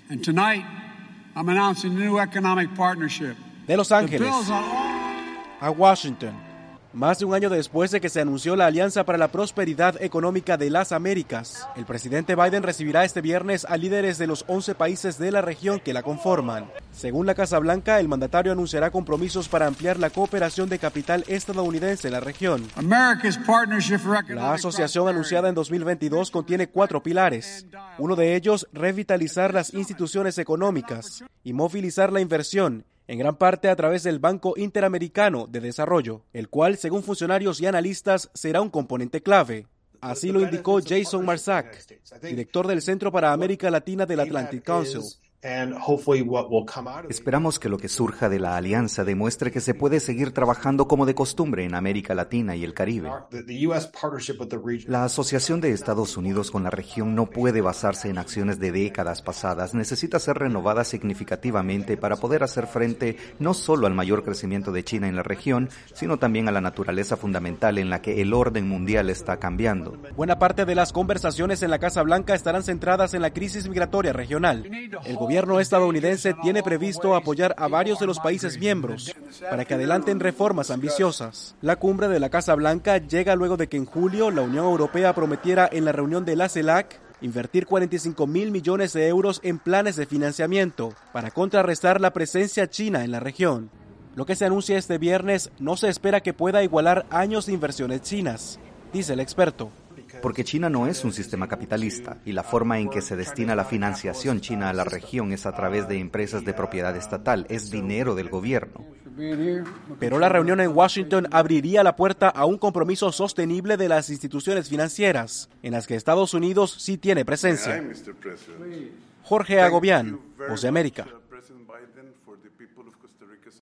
And tonight, I'm announcing a new economic partnership. De Los Ángeles a Washington, más de un año después de que se anunció la Alianza para la Prosperidad Económica de las Américas, el presidente Biden recibirá este viernes a líderes de los 11 países de la región que la conforman. Según la Casa Blanca, el mandatario anunciará compromisos para ampliar la cooperación de capital estadounidense en la región. La asociación anunciada en 2022 contiene 4 pilares. Uno de ellos, revitalizar las instituciones económicas y movilizar la inversión, en gran parte a través del Banco Interamericano de Desarrollo, el cual, según funcionarios y analistas, será un componente clave. Así lo indicó Jason Marsac, director del Centro para América Latina del Atlantic Council. Esperamos que lo que surja de la alianza demuestre que se puede seguir trabajando como de costumbre en América Latina y el Caribe. La asociación de Estados Unidos con la región no puede basarse en acciones de décadas pasadas, necesita ser renovada significativamente para poder hacer frente no solo al mayor crecimiento de China en la región, sino también a la naturaleza fundamental en la que el orden mundial está cambiando. Buena parte de las conversaciones en la Casa Blanca estarán centradas en la crisis migratoria regional. El gobierno estadounidense tiene previsto apoyar a varios de los países miembros para que adelanten reformas ambiciosas. La cumbre de la Casa Blanca llega luego de que en julio la Unión Europea prometiera en la reunión de la CELAC invertir 45.000 millones de euros en planes de financiamiento para contrarrestar la presencia china en la región. Lo que se anuncia este viernes no se espera que pueda igualar años de inversiones chinas, dice el experto. Porque China no es un sistema capitalista y la forma en que se destina la financiación china a la región es a través de empresas de propiedad estatal, es dinero del gobierno. Pero la reunión en Washington abriría la puerta a un compromiso sostenible de las instituciones financieras, en las que Estados Unidos sí tiene presencia. Jorge Agobián, Voz de América.